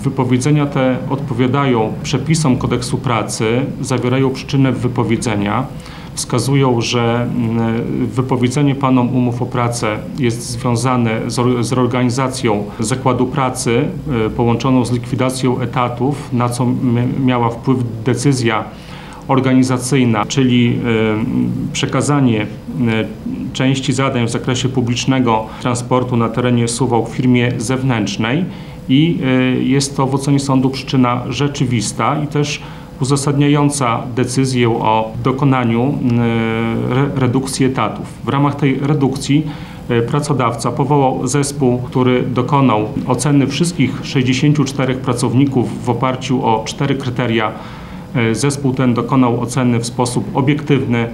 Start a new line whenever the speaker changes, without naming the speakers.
Wypowiedzenia te odpowiadają przepisom Kodeksu pracy, zawierają przyczynę wypowiedzenia, wskazują, że wypowiedzenie panom umów o pracę jest związane z reorganizacją zakładu pracy połączoną z likwidacją etatów, na co miała wpływ decyzja organizacyjna, czyli przekazanie części zadań w zakresie publicznego transportu na terenie Suwałk firmie zewnętrznej i jest to w ocenie sądu przyczyna rzeczywista i też uzasadniająca decyzję o dokonaniu redukcji etatów. W ramach tej redukcji pracodawca powołał zespół, który dokonał oceny wszystkich 64 pracowników w oparciu o 4 kryteria. Zespół ten dokonał oceny w sposób obiektywny,